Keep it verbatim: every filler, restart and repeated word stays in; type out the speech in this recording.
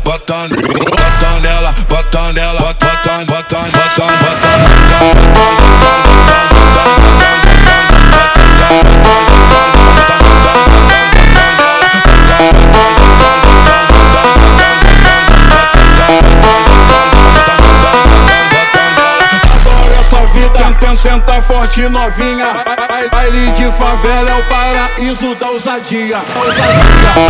bota, bota nela, bota nela, bota, bota, bota, bota, bota. Senta forte novinha, baile de favela é o paraíso da ousadia.